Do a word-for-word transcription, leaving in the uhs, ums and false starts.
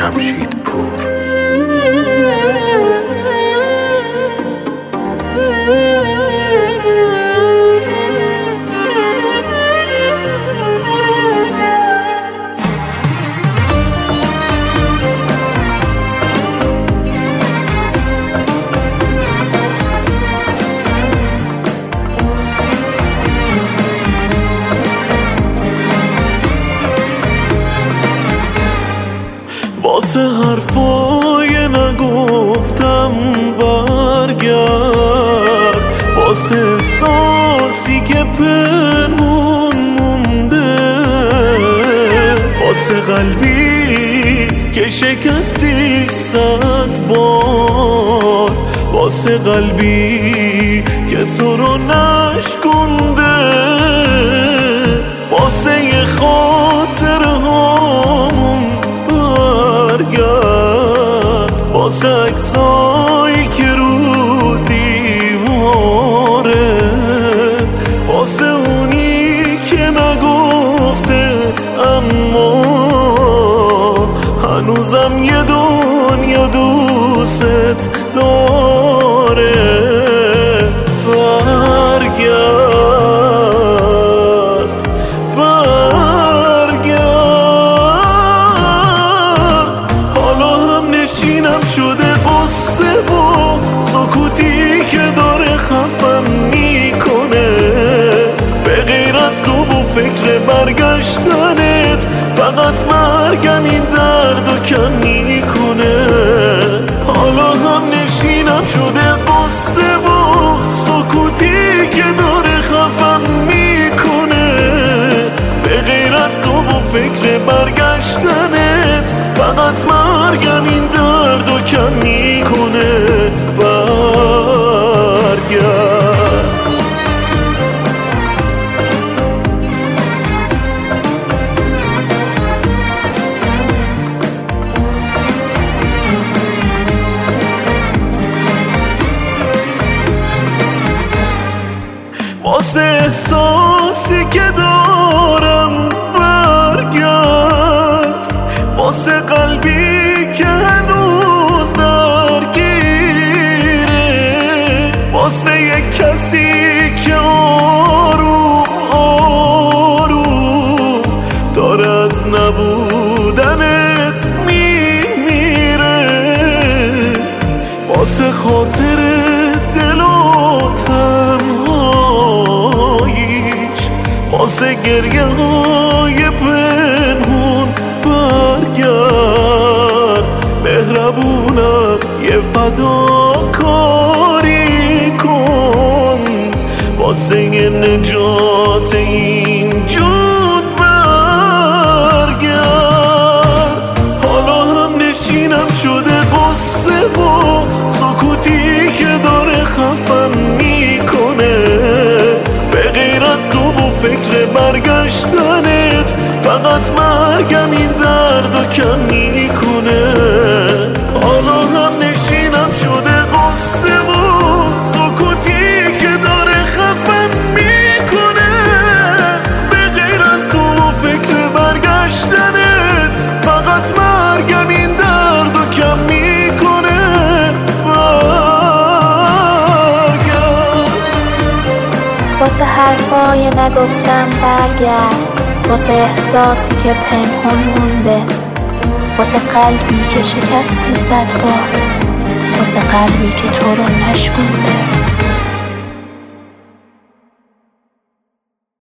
جمشیدپور. واسه حرفای نگفتم برگرد، واسه احساسی که پنهون مونده، واسه قلبی که شکستی صد بار، واسه قلبی که تو رو نشکنده، واسه یه خاطر هامون برگرد، واسه عکسایی که رو دیواره، واسه اونی که نگفته اما هنوزم یه دنیا دوست داره. برگرد برگرد، حالا هم نشینم شده قصه و سکوتی که داره خفم میکنه، به غیر از تو و فکر برگشتنت فقط مرگم این درد و کم میکنه. حالا هم نشینم شده قصه و سکوتی که داره خفم میکنه، به غیر از تو و فکر برگشتنت فقط مرگم این درد و کم میکنه. برگرد واسه احساسی که دارم برگرد، واسه قلبی که هنوز درگیره، واسه یک کسی که آروم آروم داره از نبودنت میمیره، واسه خاطر دل و تنهاییش، واسه گریه های پنهون برگرد. مهربونم یه فداکاری کن، واسه یه نجات این جون برگرد. حالا هم نشینم شده قصه و سکوتی که داره خفم میکنه، به غیر از تو و فکر برگشتنت فقط مرگم این درد و کم میکنه. حالا هم نشینم شده قصه و سکوتی که داره خفم میکنه، به غیر از تو و فکر برگشتنت فقط مرگم این درد و کم میکنه. واسه حرفای نگفتم برگرد، واسه احساسی که پنهون مونده، واسه قلبی که شکستی صد بار، واسه قلبی که تو رو نشکنده.